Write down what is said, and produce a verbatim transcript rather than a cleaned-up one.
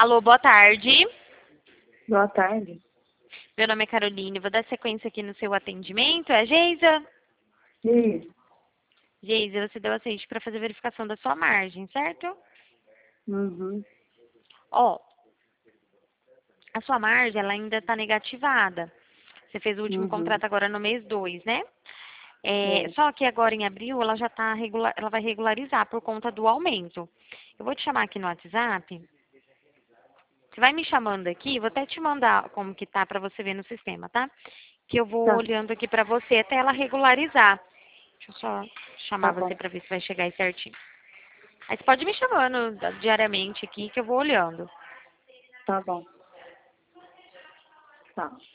Alô, boa tarde. Boa tarde. Meu nome é Caroline, vou dar sequência aqui no seu atendimento. É a Geisa? Isso. Geisa, você deu aceite para fazer verificação da sua margem, certo? Uhum. Ó, a sua margem, ela ainda está negativada. Você fez o último Uhum. contrato agora no mês dois, né? É, É. só que agora em abril ela já tá regular, ela vai regularizar por conta do aumento. Eu vou te chamar aqui no WhatsApp. Você vai me chamando aqui, vou até te mandar como que tá para você ver no sistema, tá? Que eu vou Tá. olhando aqui para você até ela regularizar. Deixa eu só chamar Tá você bom. para ver se vai chegar aí certinho. Aí você pode ir me chamando diariamente aqui que eu vou olhando. Tá bom. Tá.